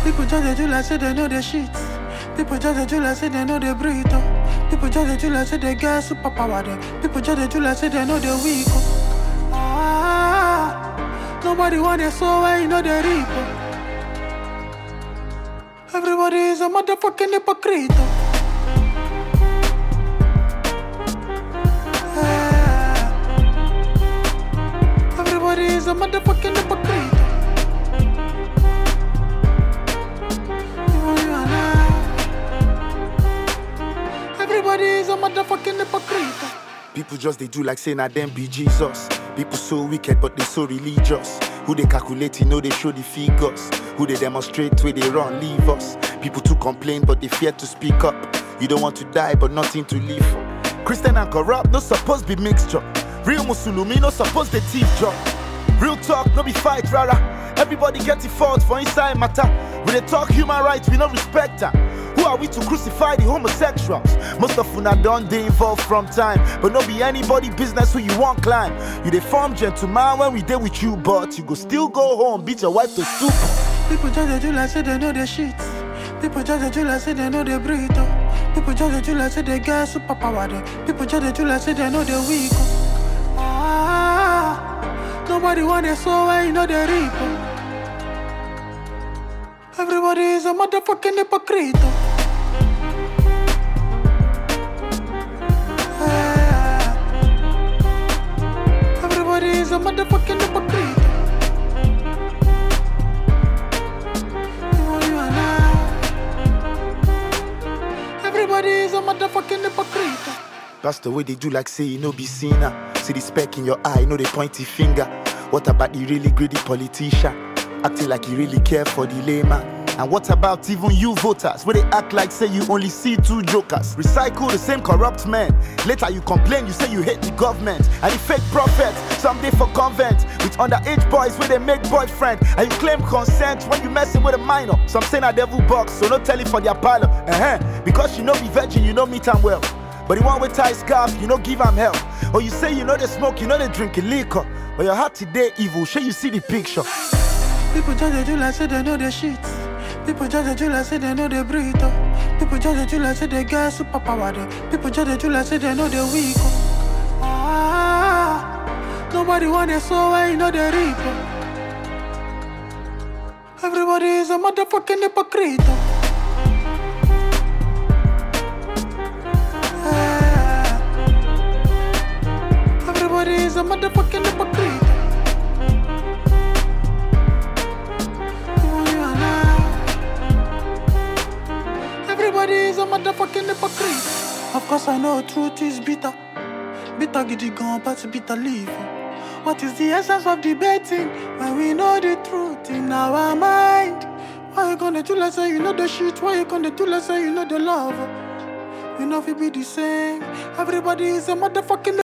People just they do like say they know the shit. People just they do like say they know the breathe. Oh. People just they do like say they get superpower. People just they do like say they know the weak. Oh. Nobody want it so well, you know the reap. Oh. Everybody is a motherfucking hypocrite. Oh. Everybody is a motherfucking hypocrite. Everybody is a motherfucking hypocrite. People just they do like saying I them be Jesus. People so wicked but they so religious. Who they calculate, you know they show the figures. Who they demonstrate where they run, leave us. People too complain but they fear to speak up. You don't want to die but nothing to live for. Christian and corrupt, no supposed be mixture. Real Musulumi, no supposed the thief job. Real talk, no be fight, rara. Everybody get the fault for inside matter. When they talk human rights, we no respect them. Who are we to crucify the homosexuals? Most of una done they involved from time. But no be anybody business who you want climb. You they form gentleman when we dey with you, but you go still go home, beat your wife to soup. People just they do like say they know the shit. People just they do like say they know the breathe. Oh. People just they do like say they get superpower. People just they do like say they know the weak. Oh. Nobody want it so well, you know the reap. Oh. Everybody is a motherfucking hypocrite. Oh. Everybody is a motherfucking hypocrite. Everybody is a motherfucking hypocrite. That's the way they do like say you know be sinner. See the speck in your eye, know the pointy finger. What about the really greedy politician? Acting like you really care for the layman. And what about even you voters, where they act like say you only see two jokers? Recycle the same corrupt men. Later you complain, you say you hate the government. And the fake prophets, someday for convent. With underage boys where they make boyfriend. And you claim consent when you messing with a minor. Some say a devil box, so no tell it for their pilot. Because you know be virgin, you know meet them well. But the one with tie scarf, you know give them help. Or you say you know they smoke, you know they drink liquor. But your heart today evil, sure you see the picture. People just they do like say they know the shit. People just they do like say they know the breathe. Oh. People just they do like say they get superpower. People just they do like say they know the weak. Oh. Nobody want it so well, you know the reap. Oh. Everybody is a motherfucking hypocrite. Oh. Everybody is a motherfucking hypocrite. Everybody is a motherfucking hypocrite. Of course I know truth is bitter. Bitter giddy gone, but bitter leave. What is the essence of debating when we know the truth in our mind? Why you gonna do like say you know the shit? Why you gonna do like say you know the love? We know we be the same. Everybody is a motherfucking